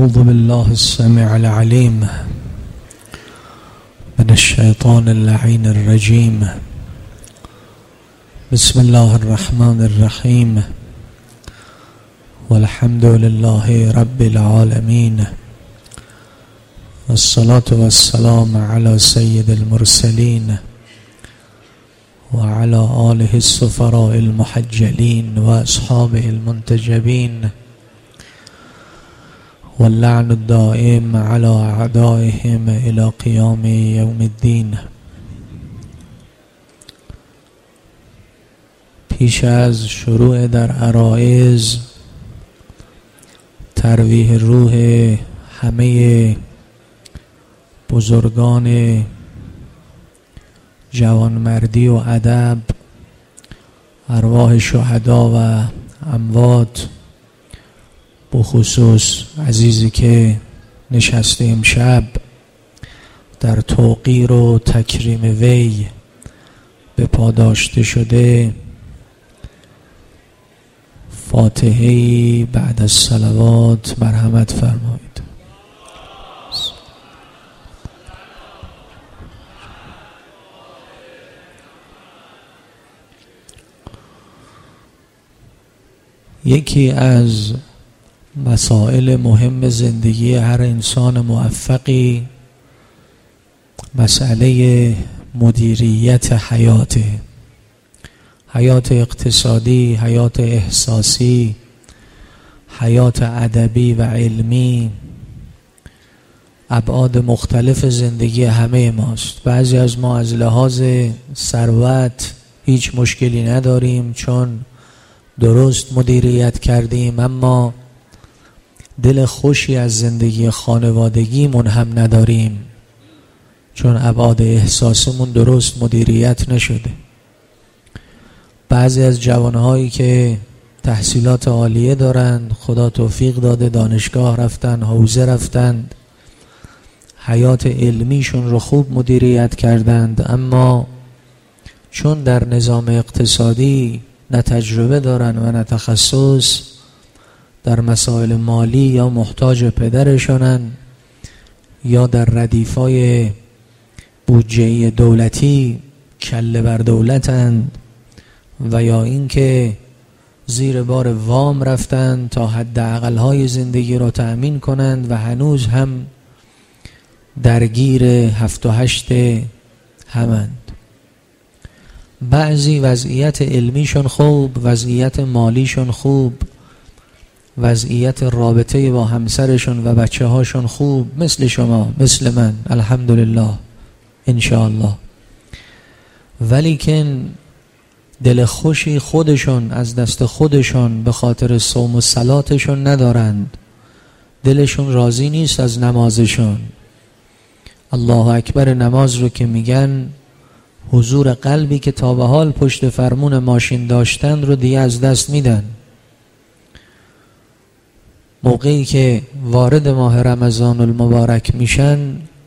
أعوذ بالله السميع العليم من الشيطان اللعين الرجيم. بسم الله الرحمن الرحيم، والحمد لله رب العالمين، والصلاة والسلام على سيد المرسلين وعلى آله السفراء المحجلين وأصحابه المنتجبين، واللعن الدائم على أعدائهم إلى قيام يوم الدين. پیش از شروع در عرایض ترویح روح همه بزرگان جوانمردی و ادب، ارواح شهدا و اموات، بخصوص عزیزی که نشسته امشب در توقیر و تکریم وی به پاداشته شده، فاتحه‌ای بعد از صلوات مرحمت فرمایید. یکی از مسائل مهم زندگی هر انسان موفقی مسئله مدیریت حیات اقتصادی، حیات احساسی، حیات ادبی و علمی، ابعاد مختلف زندگی همه ماست. بعضی از ما از لحاظ ثروت هیچ مشکلی نداریم چون درست مدیریت کردیم، اما دل خوشی از زندگی خانوادگیمون هم نداریم چون ابعاد احساسمون درست مدیریت نشده. بعضی از جوانهایی که تحصیلات عالیه دارند، خدا توفیق داده، دانشگاه رفتن، حوزه رفتند، حیات علمیشون رو خوب مدیریت کردند، اما چون در نظام اقتصادی نه تجربه دارن و نه تخصص، در مسائل مالی یا محتاج پدرشانن یا در ردیفای بودجه دولتی کله بر دولتند، و یا اینکه زیر بار وام رفتند تا حداقل‌های زندگی را تأمین کنند و هنوز هم درگیر 7 و 8 همند. بعضی وضعیت علمیشون خوب، وضعیت مالیشون خوب، وضعیت رابطه با همسرشون و بچه هاشون خوب، مثل شما، مثل من، الحمدلله، انشاءالله، ولیکن دل خوشی خودشون از دست خودشون به خاطر صوم و صلاتشون ندارند، دلشون راضی نیست از نمازشون. الله اکبر نماز رو که میگن، حضور قلبی که تا به حال پشت فرمون ماشین داشتن رو دیگه از دست میدن. موقعی که وارد ماه رمضان المبارک میشن،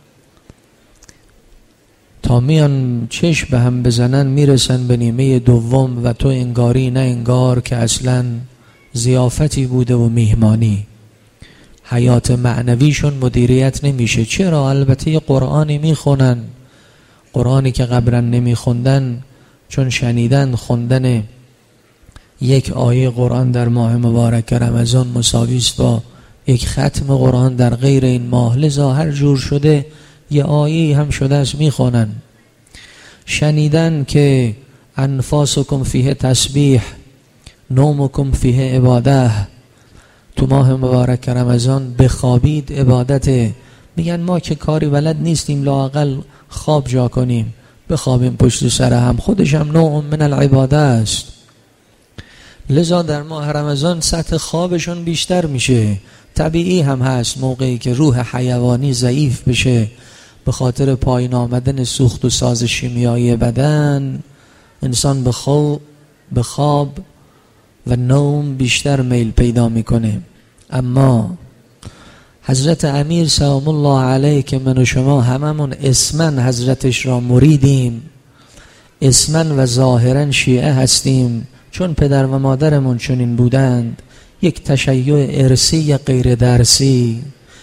تا میان چشم به هم بزنن میرسن به نیمه دوم و تو انگاری نه انگار که اصلا ضیافتی بوده و میهمانی. حیات معنویشون مدیریت نمیشه. چرا؟ البته یه قرآنی میخونن، قرآنی که قبلا نمیخوندن چون شنیدن خوندن یک آیه قرآن در ماه مبارک رمضان مساوی است با یک ختم قرآن در غیر این ماه، لذا هر جور شده یه آیه هم شده است میخونن. شنیدن که انفاسکم فیه تسبیح، نومکم فیه عباده، تو ماه مبارک رمضان بخوابید عبادته. میگن ما که کاری بلد نیستیم، لااقل خواب جا کنیم، بخوابیم پشت سر هم، خودش هم نوع من العباده است. لذا در ماه رمضان سطح خوابشون بیشتر میشه. طبیعی هم هست موقعی که روح حیوانی ضعیف بشه به خاطر پایین آمدن سوخت و ساز شیمیایی بدن، انسان به خواب و نوم بیشتر میل پیدا میکنه. اما حضرت امیر سلام الله علیه که من و شما هممون اسمن حضرتش را مریدیم، اسمن و ظاهرا شیعه هستیم، چون پدر و مادرمون چنین بودند، یک تشیع ارثی غیر درسی،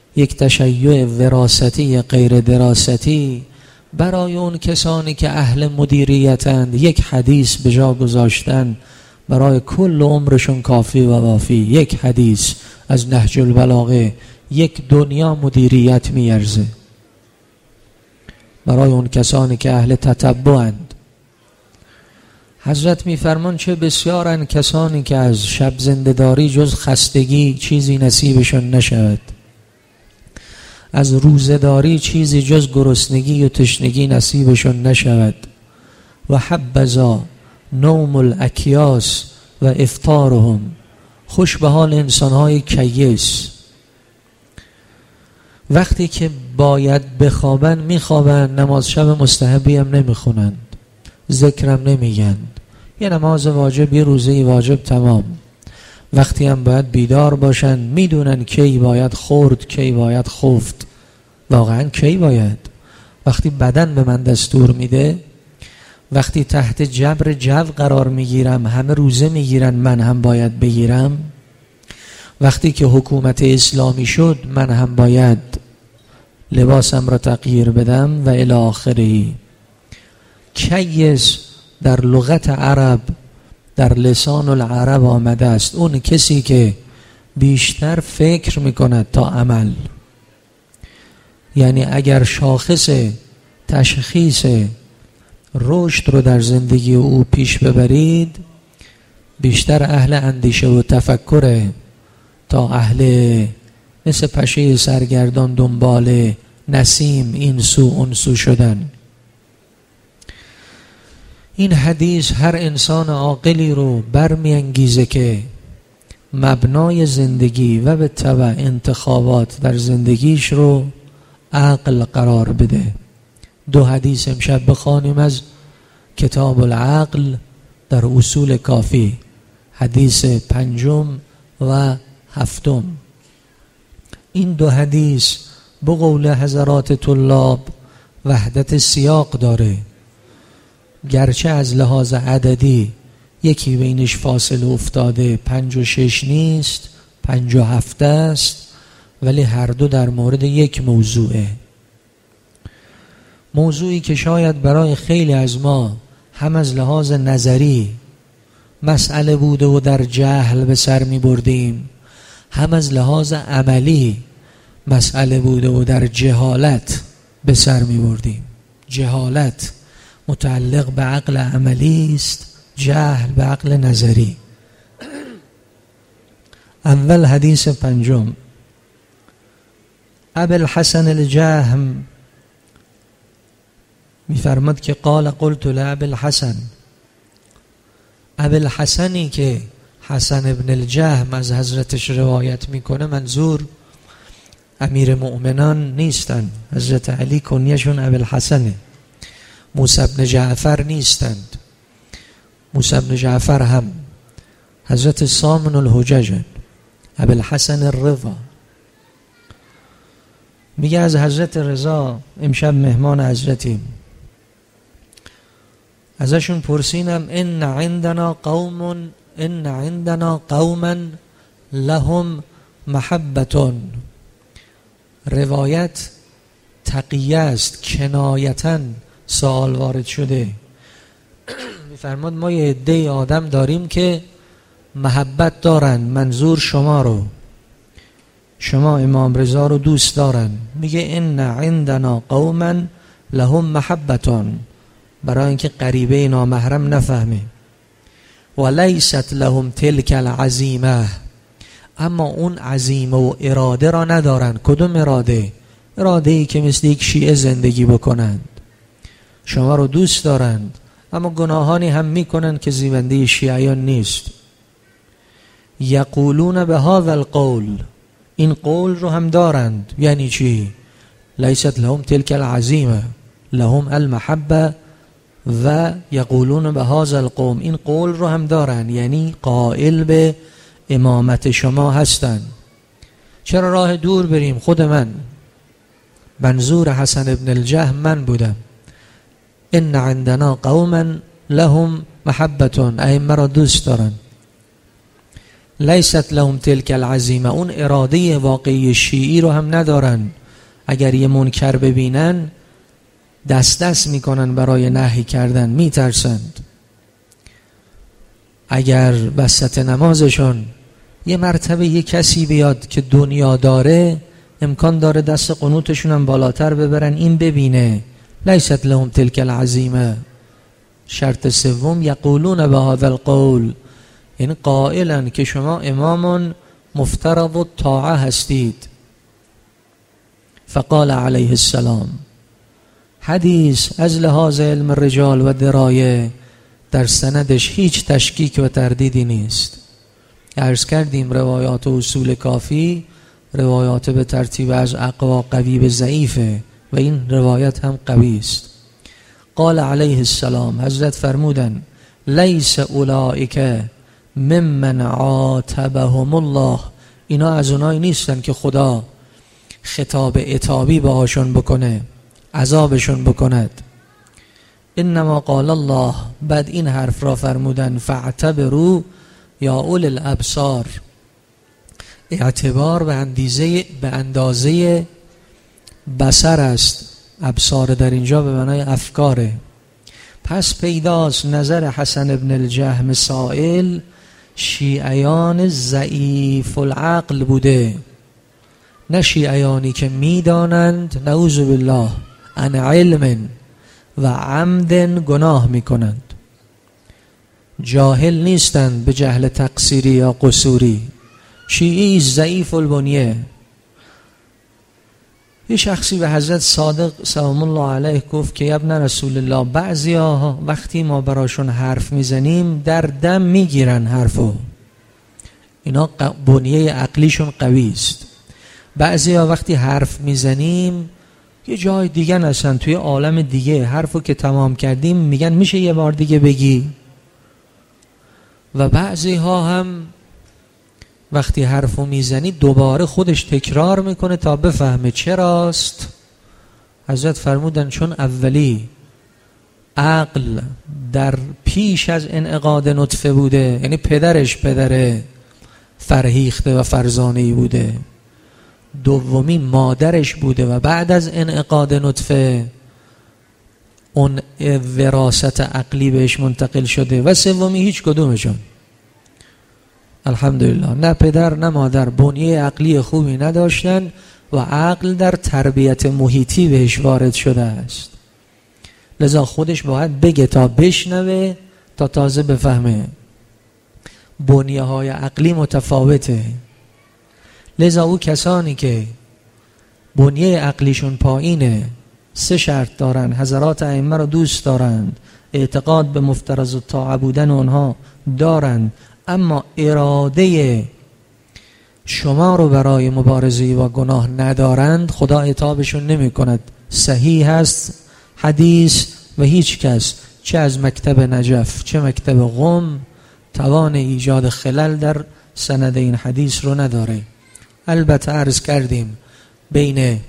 یک تشیع وراثتی غیر دراستی برای اون کسانی که اهل مدیریتند یک حدیث به جا گذاشتن برای کل عمرشون کافی و وافی. یک حدیث از نهج البلاغه یک دنیا مدیریت میارزه برای اون کسانی که اهل تتبعند. حضرت میفرمان چه بسیارن کسانی که از شب زنده‌داری جز خستگی چیزی نصیبشون نشود، از روزه‌داری چیزی جز گرسنگی و تشنگی نصیبشون نشود. و حبذا نوم الاکیاس و افطارهم، خوش به حال انسان‌های کیس، وقتی که باید بخوابن میخوابن، نماز شب مستحبی هم نمیخونند، ذکرم نمیگند، یه نماز واجب یه روزه واجب تمام. وقتی هم باید بیدار باشن میدونن کی باید خورد کی باید خفت. واقعا کی باید؟ وقتی بدن به من دستور میده، وقتی تحت جبر جو قرار میگیرم، همه روزه میگیرن من هم باید بگیرم، وقتی که حکومت اسلامی شد من هم باید لباسم را تغییر بدم و الی آخره. کیس در لغت عرب در لسان العرب آمده است اون کسی که بیشتر فکر میکند تا عمل. یعنی اگر شاخص تشخیص رشد رو در زندگی او پیش ببرید، بیشتر اهل اندیشه و تفکره تا اهل مثل پشه سرگردان دنبال نسیم این سو اون سو شدن. این حدیث هر انسان عاقلی رو برمیانگیزه که مبنای زندگی و به تبع انتخابات در زندگیش رو عقل قرار بده. دو حدیث امشب بخوانیم از کتاب العقل در اصول کافی، حدیث 5 و 7. این دو حدیث به قول حضرات طلاب وحدت سیاق داره، گرچه از لحاظ عددی یکی بینش فاصله افتاده، 5 و 6 نیست، 5 و 7 است، ولی هر دو در مورد یک موضوعه. موضوعی که شاید برای خیلی از ما هم از لحاظ نظری مسئله بوده و در جهل به سر می بردیم، هم از لحاظ عملی مسئله بوده و در جهالت به سر می بردیم. جهالت متعلق به عقل عملی است، جهل به عقل نظری. اول حدیث 5. ابوالحسن الجهم میفرماد که قال قلت لابوالحسن، ابوالحسنی که حسن ابن الجهم از حضرتش روایت میکنه منظور امیر مؤمنان نیستند، حضرت علی کنیشون ابوالحسنه، موسی بن جعفر نیستند، موسی بن جعفر هم حضرت سامن الحجج، ابوالحسن الرضا. میگه از حضرت رضا امشب مهمان حضرتیم، ازشون پرسینم ان عندنا قوما لهم محبتون. روایت تقیه است، کنایتا سوال وارد شده. میفرماد ما یه عده آدم داریم که محبت دارن، منظور شما رو، شما امام رضا رو دوست دارن. میگه ان عندنا قوما لهم محبتون، برای اینکه غریبه نامحرم نفهمه. ولیست لهم تلک العزیمه، اما اون عزیمه و اراده را ندارن. کدوم اراده؟ اراده ای که مثل یک شیعه زندگی بکنند. شما رو دوست دارند اما گناهانی هم میکنن که زیبنده شیعیان نیست. یقولون به هذا القول، این قول رو هم دارند. یعنی چی؟ لیست لهم تلک العزیمه لهم المحبه و یقولون به هذا القوم، این قول رو هم دارن، یعنی قائل به امامت شما هستن. چرا راه دور بریم؟ خود من منظور حسن ابن الجهم من بودم. ان عندنا قوما لهم محبتون، ائمه را دوست دارن. لیست لهم تلک العزیمه، اون اراده واقعی شیعی رو هم ندارن. اگر یه منکر ببینن دست میکنن برای نهی کردن، میترسند. اگر وسط نمازشون یه مرتبه یه کسی بیاد که دنیا داره، امکان داره دست قنوتشون هم بالاتر ببرن، این ببینه. لیست لهم تلک العزیمه. شرط سوم یقولون به هذا القول، یعنی قائلا که شما امام مفترض الطاعه هستید. فقال علیه السلام، حدیث از لحاظ علم الرجال و درایه در سندش هیچ تشکیک و تردیدی نیست. عرض کردیم روایات و اصول کافی روایات به ترتیب از اقوا قوی به ضعیفه و این روایت هم قوی است. قال علیه السلام، حضرت فرمودن لیس اولئک ممن عاتبهم الله، اینا از اونایی نیستن که خدا خطاب عتابی باهاشون بکنه، عذابشون بکند. انما قال الله، بعد این حرف را فرمودن فاعتبروا یا اول الابصار، اعتبار به اندازه بصر است. ابصار در اینجا به معنای افکاره. پس پیداست نظر حسن ابن الجهم سائل شیعیان ضعیف العقل بوده، نه شیعیانی که میدانند نعوذ بالله عن علم و عمد گناه میکنند. جاهل نیستند به جهل تقصیری یا قصوری. شیعی ضعیف البنیه. یه شخصی به حضرت صادق سلام الله علیه گفت که ابن رسول الله، بعضی ها وقتی ما براشون حرف میزنیم در دم میگیرن حرفو، اینا بنیه عقلیشون قوی است. بعضی ها وقتی حرف میزنیم یه جای دیگه نشن، توی عالم دیگه، حرفو که تمام کردیم میگن میشه یه بار دیگه بگی. و بعضی ها هم وقتی حرفو میزنی دوباره خودش تکرار میکنه تا بفهمه چراست. حضرت فرمودن چون اولی عقل در پیش از انعقاد نطفه بوده، یعنی پدرش پدر فرهیخته و فرزانه‌ای بوده، دومی مادرش بوده و بعد از انعقاد نطفه اون وراثت عقلی بهش منتقل شده، و سومی هیچ کدومشون الحمدلله نه پدر نه مادر بنیه عقلی خوبی نداشتن و عقل در تربیت محیطی بهش وارد شده است. لذا خودش باید بگه تا بشنوه تا تازه بفهمه. بنیه های عقلی متفاوته. لذا او کسانی که بنیه عقلیشون پایینه، 3 شرط دارن، حضرات ائمه رو دوست دارند، اعتقاد به مفترض الطاعه بودن اونها دارند، اما اراده شما رو برای مبارزه با گناه ندارند، خدا عتابشون نمی کند. صحیح هست حدیث و هیچ کس چه از مکتب نجف چه مکتب قم توان ایجاد خلل در سند این حدیث رو نداره. البته عرض کردیم بین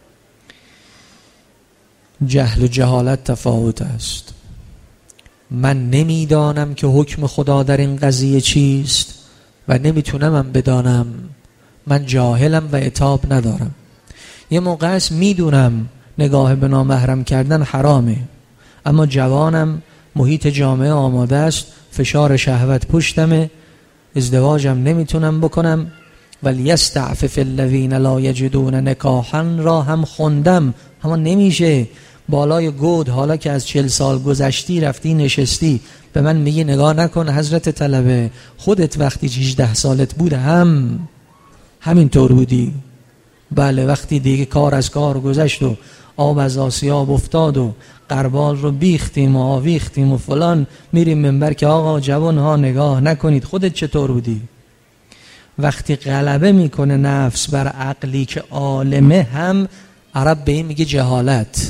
جهل و جهالت تفاوت است. من نمیدانم که حکم خدا در این قضیه چیست و نمیتونم هم بدانم، من جاهلم و عتاب ندارم. یه موقع است میدونم نگاه به نامحرم کردن حرامه، اما جوانم، محیط جامعه آماده است، فشار شهوت پشتمه، ازدواجم نمیتونم بکنم. ولیستعفف الذین لا یجدون نکاحا را هم خوندم، اما نمیشه. بالای گود حالا که از 40 سال گذشتی رفتی نشستی به من میگی نگاه نکن حضرت طلبه، خودت وقتی 18 سالت بود همین طور بودی. بله وقتی دیگه کار از کار گذشت و آب از آسیاب افتاد و قربال رو بیختیم و آویختیم و فلان، میریم منبر که آقا جوان ها نگاه نکنید، خودت چطور بودی؟ وقتی غلبه میکنه نفس بر عقلی که عالمه، هم عرب به این میگه جهالت.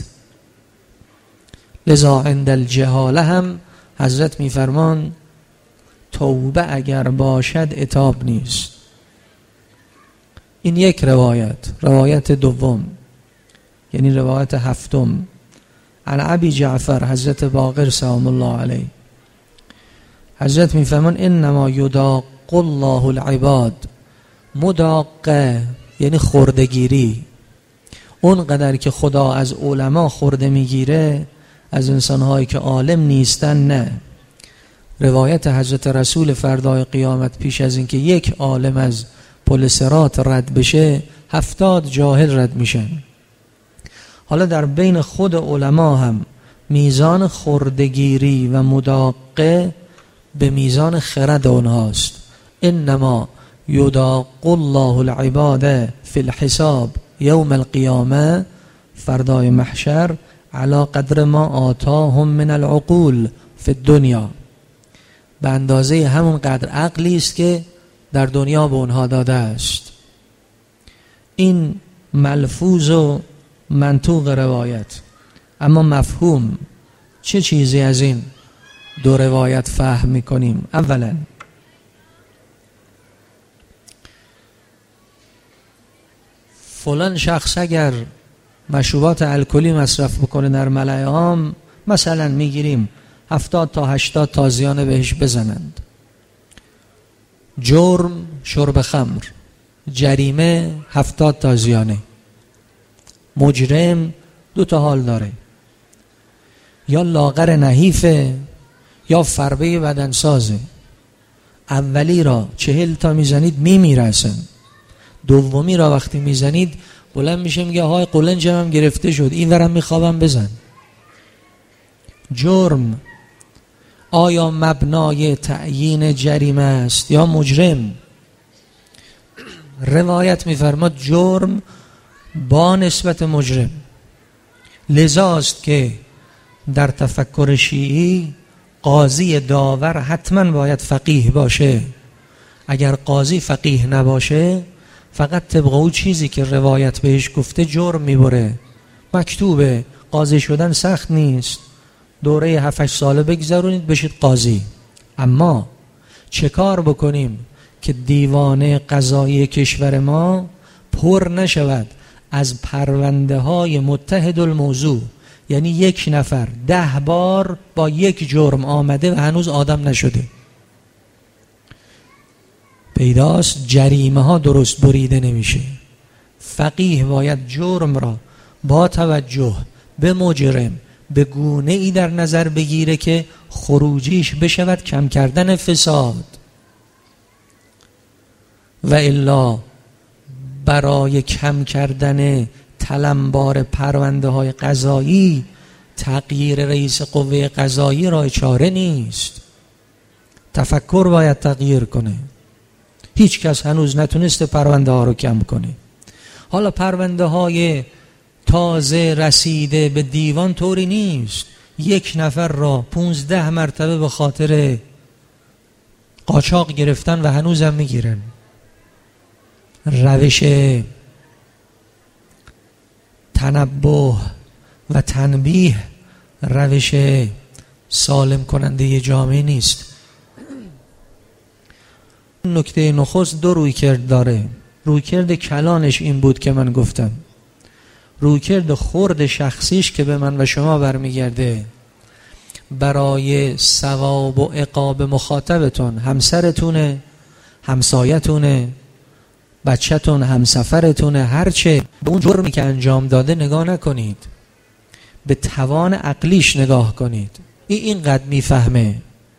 لذا عند الجهاله هم حضرت میفرمان توبه اگر باشد عتاب نیست. این یک روایت. روایت دوم یعنی روایت هفتم، عن ابی جعفر حضرت باقر سلام الله علیه، حضرت میفرمان انما یداق الله العباد. مداقه یعنی خردگیری. اونقدر که خدا از علما خورده میگیره، از انسانهایی که عالم نیستن نه. روایت حضرت رسول فردای قیامت پیش از اینکه یک عالم از پل صراط رد بشه 70 جاهل رد میشن. حالا در بین خود علما هم میزان خردگیری و مداقه به میزان خرد اونهاست. انما یداق الله العباد فی الحساب یوم القیامه، فردای محشر، علی قدر ما آتاهم من العقول فی الدنیا، به اندازه همون قدر عقلی است که در دنیا به اونها داده است. این ملفوظ و منطوق روایت. اما مفهوم چه چیزی از این دو روایت فهم میکنیم؟ اولا فلان شخص اگر مشروبات الکلی مصرف بکنه در ملأ عام، مثلا میگیریم 70 تا 80 تازیانه بهش بزنند. جرم شرب خمر، جریمه 70 تازیانه. مجرم 2 تا حال داره، یا لاغر نحیفه یا فربه بدنسازه. اولی را 40 تا میزنید میمیرسن، دومی را وقتی میزنید بلند میشه میگه های قولنجم هم گرفته شد، این ورم میخوابم بزن. جرم آیا مبنای تعیین جریمه است یا مجرم؟ روایت میفرماد جرم با نسبت مجرم. لذاست که در تفکر شیعی قاضی داور حتما باید فقیه باشه. اگر قاضی فقیه نباشه، فقط طبق اون چیزی که روایت بهش گفته جرم میبره. مکتوبه قاضی شدن سخت نیست، دوره 7-8 ساله بگذرونید بشید قاضی. اما چه کار بکنیم که دیوان قضایی کشور ما پر نشود از پرونده های متحد الموضوع؟ یعنی یک نفر 10 بار با یک جرم آمده و هنوز آدم نشده. پیداست جریمه ها درست بریده نمیشه. فقیه باید جرم را با توجه به مجرم به گونه ای در نظر بگیره که خروجیش بشود کم کردن فساد، و الا برای کم کردن تلمبار پرونده های قضایی تغییر رئیس قوه قضایی راه چاره نیست. تفکر باید تغییر کنه. هیچ کس هنوز نتونسته پرونده ها رو کم کنه. حالا پرونده های تازه رسیده به دیوان طوری نیست. یک نفر را 15 مرتبه به خاطر قاچاق گرفتن و هنوزم میگیرن. روش تنبه و تنبیه روش سالم کننده جامعه نیست. نکته نخست 2 رویکرد داره. رویکرد کلانش این بود که من گفتم، رویکرد خرد شخصیش که به من و شما برمیگرده. برای ثواب و عقاب مخاطبتون، همسرتونه، همسایتونه، بچه‌تون، همسفرتونه، هرچه، به اون جرمی که انجام داده نگاه نکنید، به توان عقلیش نگاه کنید. اینقدر میفهمه.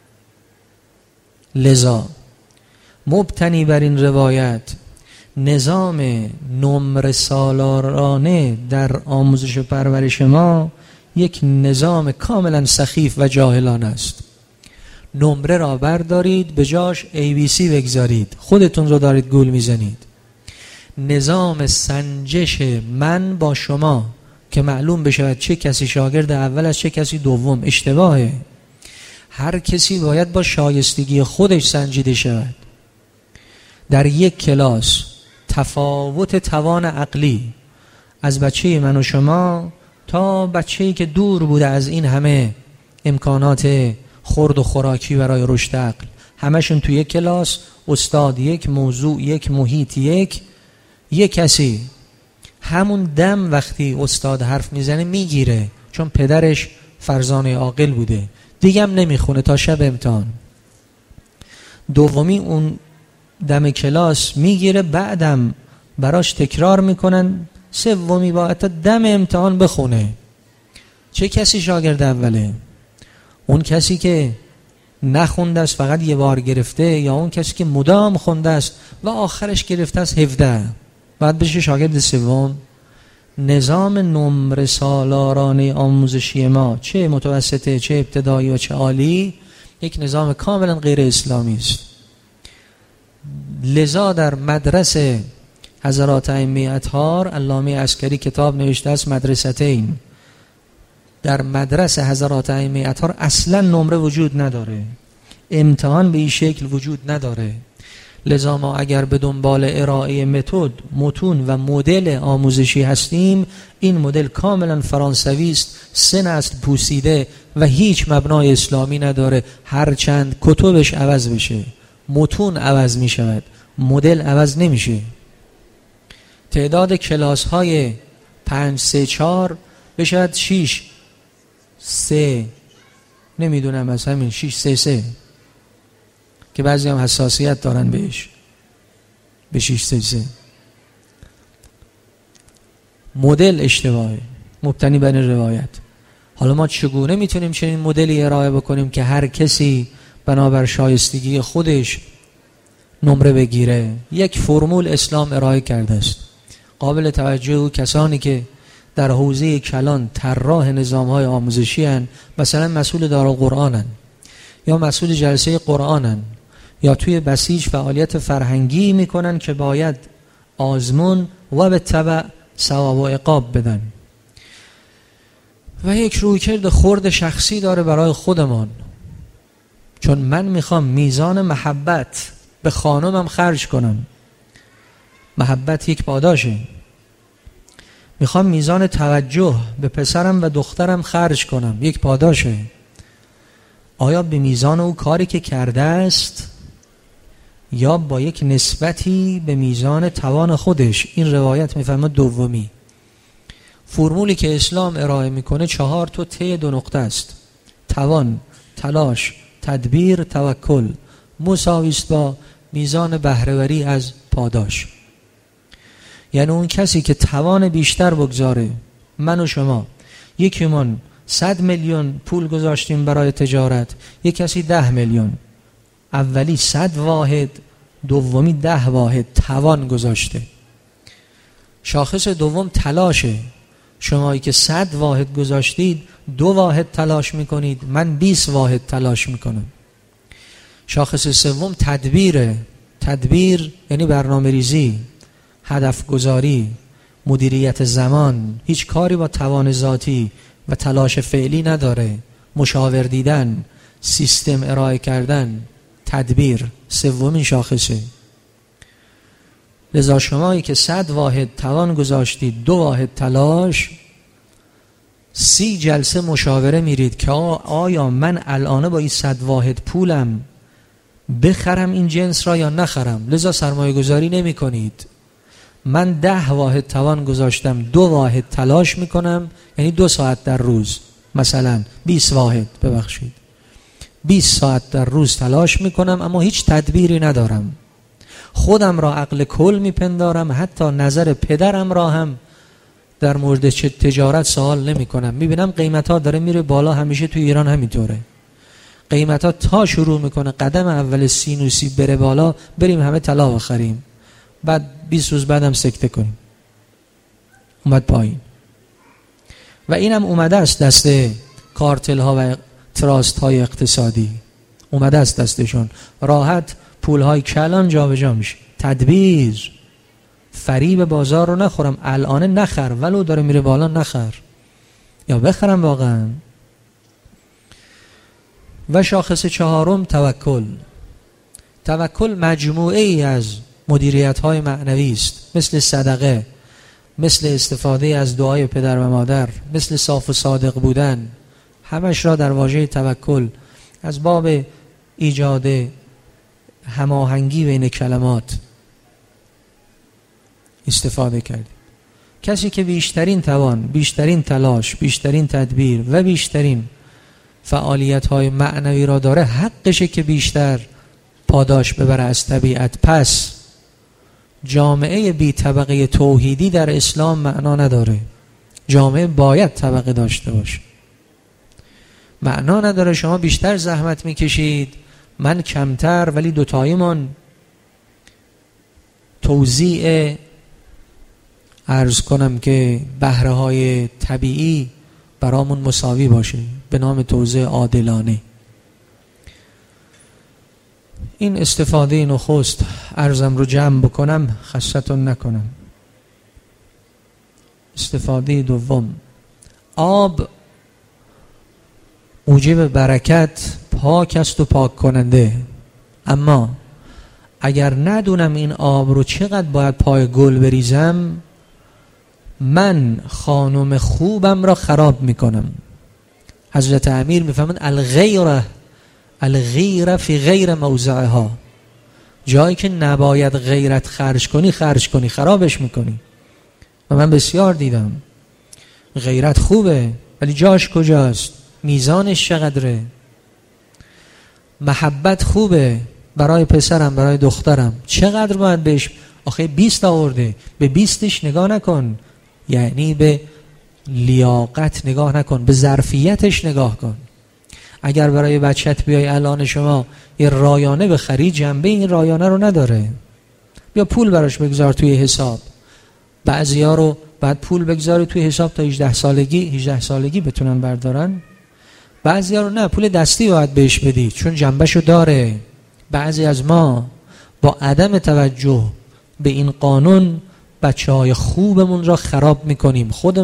لذا مبتنی بر این روایت نظام نمره سالارانه در آموزش و پرورش ما یک نظام کاملا سخیف و جاهلانه است. نمره را بردارید به جاش ABC بگذارید، خودتون رو دارید گول میزنید. نظام سنجش من با شما که معلوم بشود چه کسی شاگرد اول از چه کسی دوم اشتباهه. هر کسی باید با شایستگی خودش سنجیده شود. در یک کلاس تفاوت توان عقلی از بچه من و شما تا بچه‌ای که دور بوده از این همه امکانات خورد و خوراکی برای رشد عقل، همشون توی یک کلاس، استاد یک، موضوع یک، محیط یک کسی. همون دم وقتی استاد حرف میزنه میگیره، چون پدرش فرزانه عاقل بوده، دیگه هم نمیخونه تا شب امتحان. دومی اون دم کلاس میگیره، بعدم براش تکرار میکنن، سومی باید تا دم امتحان بخونه. چه کسی شاگرد اوله؟ اون کسی که نخونده است فقط یه بار گرفته، یا اون کسی که مدام خونده است و آخرش گرفته است 17 بعد بشه شاگرد سوم؟ نظام نمره سالارانه آموزشی ما، چه متوسطه چه ابتدایی و چه عالی، یک نظام کاملا غیر اسلامی است. لذا در مدرسه حضرات ائمه اطهار، علامه عسکری کتاب نوشته است مدرستین، در مدرسه حضرات ائمه اطهار اصلا نمره وجود نداره، امتحان به این شکل وجود نداره. لذا ما اگر به دنبال ارائه متد، متون و مدل آموزشی هستیم، این مدل کاملا فرانسوی است، 3 نسل پوسیده و هیچ مبنای اسلامی نداره. هرچند کتبش عوض بشه، متون عوض می شود، مدل عوض نمیشه. تعداد کلاس های 5 3 4 بشد 6 3 نمیدونم، از همین 6 3 3 که بعضی هم حساسیت دارن بهش، به 6 3 3. مدل اشتباهه، مبتنی بر روایت. حالا ما چگونه میتونیم چنین مدلی ارائه بکنیم که هر کسی بنابر شایستگی خودش نمره بگیره؟ یک فرمول اسلام ارائه کرده است. قابل توجه کسانی که در حوزه کلان طراح نظام‌های آموزشی هستند، مثلا مسئول دارالقرآن هستند یا مسئول جلسه قرآن هستند یا توی بسیج فعالیت فرهنگی میکنن که باید آزمون و به تبع ثواب و عقاب بدن، و یک رویکرد خرد شخصی داره برای خودمان. چون من میخوام میزان محبت به خانمم خرج کنم، محبت یک پاداشه. میخوام میزان توجه به پسرم و دخترم خرج کنم، یک پاداشه. آیا به میزان او کاری که کرده است یا با یک نسبتی به میزان توان خودش؟ این روایت میفهمه دومی. فرمولی که اسلام ارائه میکنه 4 تا ته 2 نقطه است: توان، تلاش، تدبیر، توکل، مساوی است با میزان بهره‌وری از پاداش. یعنی اون کسی که توان بیشتر بگذاره، من و شما یکیمون 100 میلیون پول گذاشتیم برای تجارت، یک کسی 10 میلیون، اولی 100 واحد، دومی 10 واحد توان گذاشته. شاخص دوم تلاشه. شمایی که 100 واحد گذاشتید 2 واحد تلاش میکنید، من 20 واحد تلاش میکنم. شاخص سوم تدبیره. تدبیر یعنی برنامه ریزی، هدف گذاری، مدیریت زمان. هیچ کاری با توان ذاتی و تلاش فعلی نداره. مشاور دیدن، سیستم ارائه کردن، تدبیر سومین شاخصه. لذا شمایی که 100 واحد توان گذاشتید، 2 واحد تلاش، 30 جلسه مشاوره میرید که آیا من الان با این 100 واحد پولم بخرم این جنس را یا نخرم. لذا سرمایه گذاری نمی کنید. من 10 واحد توان گذاشتم، 2 واحد تلاش میکنم، یعنی 2 ساعت در روز، مثلا 20 واحد، ببخشید 20 ساعت در روز تلاش میکنم، اما هیچ تدبیری ندارم. خودم را عقل کل میپندارم، حتی نظر پدرم را هم در مورد چه تجارت سوال نمی کنم. میبینم قیمت ها داره میره بالا، همیشه تو ایران همینطوره. قیمت ها تا شروع میکنه قدم اول سینوسی بره بالا، بریم همه طلا بخریم، بعد 20 روز بعدم سکته کنیم، اومد پایین. و اینم اومده است دست کارتل ها و تراست های اقتصادی، اومده است دستشون، راحت پول های کلان جا به جا میشه. تدبیر، فریب بازار رو نخورم، الان نخر، ولو داره میره بالا نخر، یا بخرم واقعا. و شاخص 4 توکل. توکل مجموعه ای از مدیریت های معنوی است، مثل صدقه، مثل استفاده از دعای پدر و مادر، مثل صاف و صادق بودن. همش را در واژه توکل از باب ایجاد هماهنگی بین کلمات استفاده کردیم. کسی که بیشترین توان، بیشترین تلاش، بیشترین تدبیر و بیشترین فعالیت های معنوی را داره، حقشه که بیشتر پاداش ببره از طبیعت. پس جامعه بی طبقه توحیدی در اسلام معنا نداره. جامعه باید طبقه داشته باشه. معنا نداره شما بیشتر زحمت میکشید من کمتر، ولی دوتاییمون توزیع عرض کنم که بهره های طبیعی برامون مساوی باشه به نام توزیع عادلانه. این استفاده نخست عرضم رو جمع بکنم خستتون نکنم. استفاده دوم، آب موجب برکت، پاک است و پاک کننده، اما اگر ندونم این آب رو چقدر باید پای گل بریزم، من خانم خوبم را خراب میکنم. حضرت امیر میفهمند الغیره فی غیر موضعها، جایی که نباید غیرت خرج کنی خرابش میکنی. و من بسیار دیدم غیرت خوبه ولی جاش کجاست، میزانش چقدره. محبت خوبه برای پسرم برای دخترم، چقدر باید بهش، آخه 20 آورده، به 20ش نگاه نکن، یعنی به لیاقت نگاه نکن، به ظرفیتش نگاه کن. اگر برای بچت بیای الان شما یه رایانه بخری، جنبه این رایانه رو نداره، بیا پول براش بگذار توی حساب. بعضیا رو بعد پول بگذاری توی حساب تا 18 سالگی بتونن بردارن، بعضیا رو نه، پول دستی باید بهش بدی چون جنبهشو داره. بعضی از ما با عدم توجه به این قانون بچه‌های خوبمون را خراب میکنیم. خود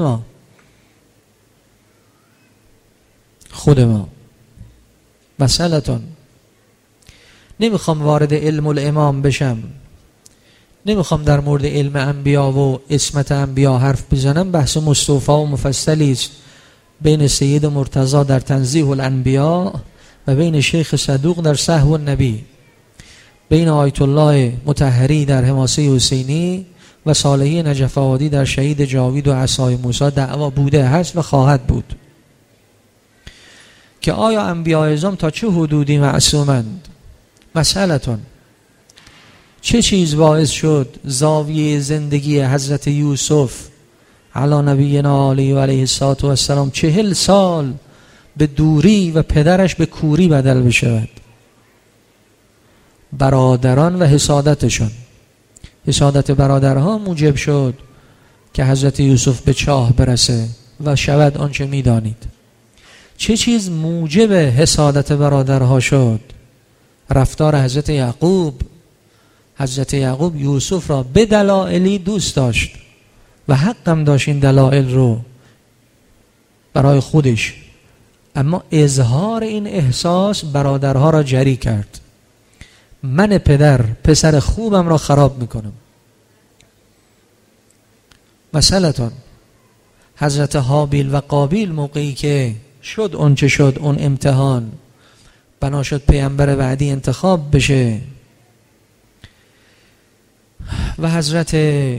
ما مسئلتون. نمیخوام وارد علم الامام بشم، نمیخوام در مورد علم انبیا و عصمت انبیا حرف بزنم، بحث مستوفی و مفصلی است بین سید مرتضی در تنزیه الانبیا و بین شیخ صدوق در صحو النبی، بین آیت الله مطهری در حماسه حسینی و صالحی نجف آبادی در شهید جاوید و عصای موسی دعوا بوده، هست و خواهد بود که آیا انبیاء اعظم تا چه حدودی معصومند. مسئلتون چه چیز باعث شد زاویه زندگی حضرت یوسف علی نبینا علیه و علیه السلام 40 سال به دوری و پدرش به کوری بدل بشود؟ برادران و حسادتشون. حسادت برادرها موجب شد که حضرت یوسف به چاه برسه و شود آنچه میدانید. چه چیز موجب حسادت برادرها شد؟ رفتار حضرت یعقوب. حضرت یعقوب یوسف را به دلایلی دوست داشت و حقم داشت این دلایل رو برای خودش، اما اظهار این احساس برادرها را جری کرد. من پسر خوبم را خراب میکنم. مثلتون حضرت حابیل و قابیل موقعی که شد اون چه شد، اون امتحان، بنا شد پیامبر بعدی انتخاب بشه و حضرت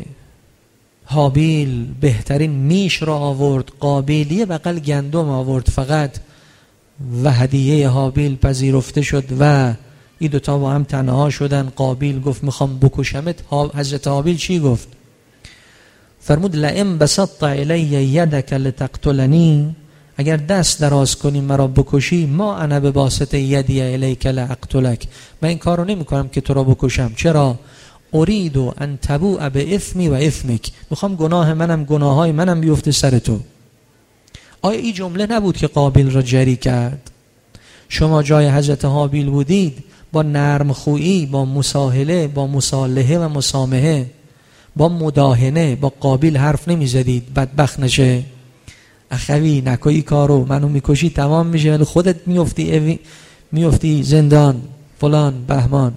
حابیل بهترین میش را آورد، قابیل یه بقل گندم آورد فقط و هدیه حابیل پذیرفته شد و این دوتا با هم تنها شدن. قابیل گفت میخوام بکشمت. حضرت حابیل چی گفت؟ فرمود لئن بسطت الی یدک لتقتلنی، اگر دست دراز کنی مرا بکشی، ما انا بباسط یدی الیک لاقتلک، من این کارو نمیکنم که تو را بکشم. چرا؟ اريد ان تبوء باثمی و اثمک، میخوام گناه منم گناههای منم بیفته سر تو. آیا این جمله نبود که قابیل را جری کرد؟ شما جای حضرت حابیل بودید، با نرم خویی، با مساهله، با مصالحه و مسامحه، با مداهنه با قابیل حرف نمیزدید بدبخت نشه؟ اخوی نکوی کارو، منو میکشی تمام میشه ولی خودت میفتی زندان فلان بهمان.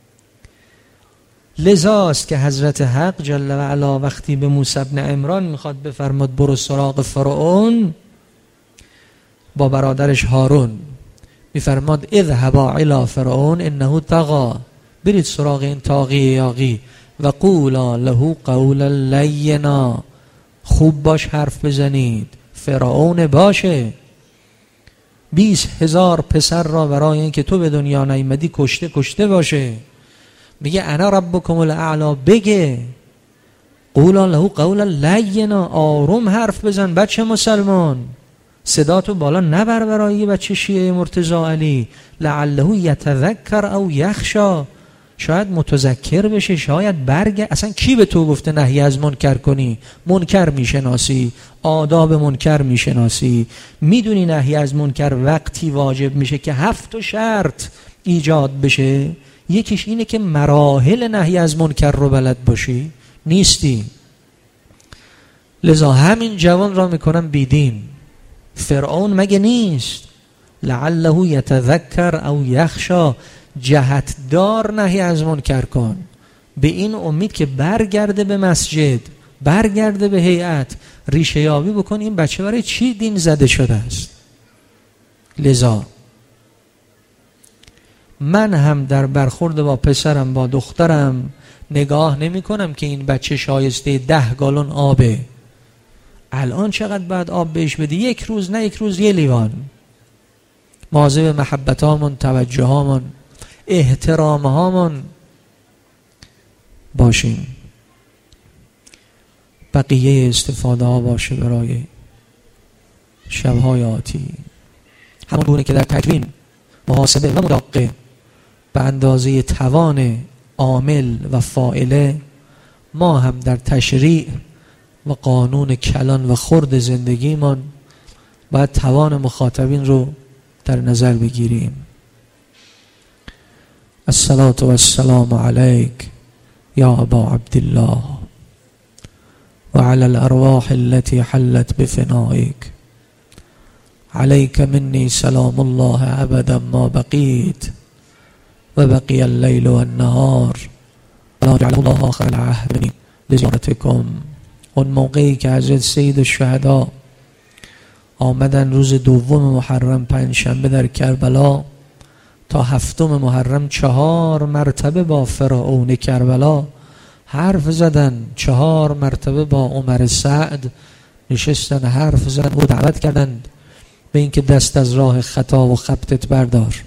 لذاست که حضرت حق جل و علا وقتی به موسی بن عمران میخواد بفرماد برو سراغ فرعون، با برادرش هارون میفرماد اذهبا الی فرعون انه طغی، برید سراغ این طاغی یاغی و قولا له قولا لینا، خوب باش حرف بزنید، فرعون باشه. 20,000 پسر را برای اینکه تو به دنیا نیامدی کشته باشه. میگه انا ربکم الاعلی، بگه قولا له قولا لینا، آروم حرف بزن بچه مسلمان، صدا تو بالا نبر برای بچه شیعه مرتضی علی، لعله یتذکر او یخشا، شاید متذکر بشه، شاید اصلا کی به تو گفته نهی از منکر کنی؟ منکر میشناسی، آداب منکر میشناسی، میدونی نهی از منکر وقتی واجب میشه که 7 شرط ایجاد بشه. یکیش اینه که مراحل نهی از منکر رو بلد باشی، نیستی. لذا همین جوان را میکنم بیدین. فرعون مگه نیست؟ لعله یتذکر او یخشا، جهتدار نهی از منکر کن، به این امید که برگرده به مسجد، برگرده به هیئت، ریشه یابی بکن این بچه برای چی دین زده شده است. لذا من هم در برخورد با پسرم با دخترم نگاه نمی کنم که این بچه شایسته 10 گالون آبه، الان چقدر باید آب بهش بدی، 1 روز نه 1 روز 1 لیوان. مواظب محبت هامون، توجه هامون، احترام هامون باشیم. بقیه استفاده ها باشه برای شبهای آتی. همون گونه که در تکوین محاسبه و مداقه به اندازه توان عامل و فاعله، ما هم در تشریع و قانون کلان و خرد زندگیمان باید توان مخاطبین رو در نظر بگیریم. الصلاة والسلام علیک یا ابا عبدالله و علی الارواح التي حلت بفنائک، علیک منی سلام الله ابدا ما بقیت و بقی اللیل و النهار ولا جعله الله آخر العهد منی لزیارتکم. اون موقعی که حضرت سید الشهدا آمدن روز 2 محرم 5 شنبه در کربلا، تا 7 محرم 4 مرتبه با فرعون کربلا حرف زدن، 4 مرتبه با عمر سعد نشستن حرف زدن و دعوت کردند به اینکه دست از راه خطا و خبطت بردار.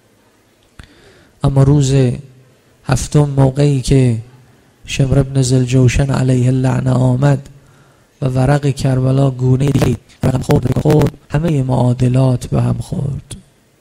اما روز 7 موقعی که شمر ابن ذوالجوشن علیه اللعنه آمد و ورق کربلا گونه دیگه رقم خورد، همه معادلات به هم خورد.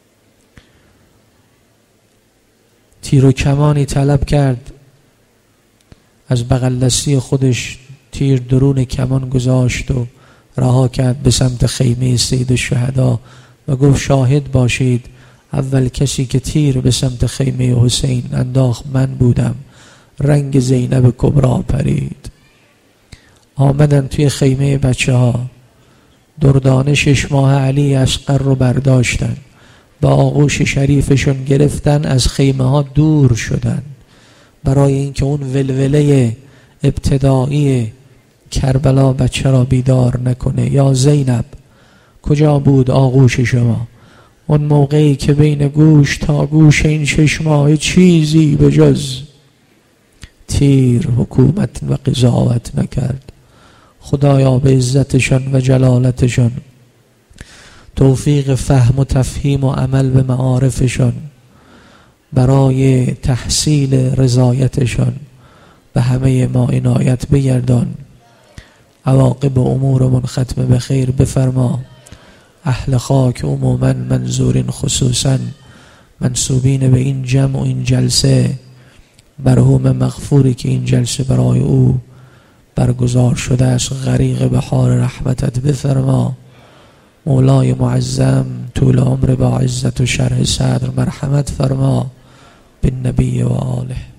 تیر و کمانی طلب کرد، از بغل دستی خودش تیر درون کمان گذاشت و رها کرد به سمت خیمه سید الشهدا و گفت شاهد باشید اول کسی که تیر به سمت خیمه حسین انداخت من بودم. رنگ زینب کبرا پرید. آمدن توی خیمه بچه ها، دردانه 6 ماه علی اصغر رو برداشتن، با آغوش شریفشون گرفتن، از خیمه ها دور شدن برای اینکه اون ولوله ابتدایی کربلا بچه را بیدار نکنه. یا زینب کجا بود آغوش شما اون موقعی که بین گوش تا گوش این 6 ماه چیزی به جز تیر حکومت و قضاوت نکرد؟ خدایا به عزتشان و جلالتشان توفیق فهم و تفهیم و عمل به معارفشان برای تحصیل رضایتشان به همه ما عنایت بگردان. عواقب امورمون ختم به خیر بفرما. اهل خاک عموما، منظورین خصوصا، منسوبین به این جمع و این جلسه، مرحوم مغفوری که این جلسه برای او برگزار شده است، غریق بحار رحمتت بفرما. مولای معظم طول عمر با عزت و شرح صدر مرحمت فرما. بالنبی و آله.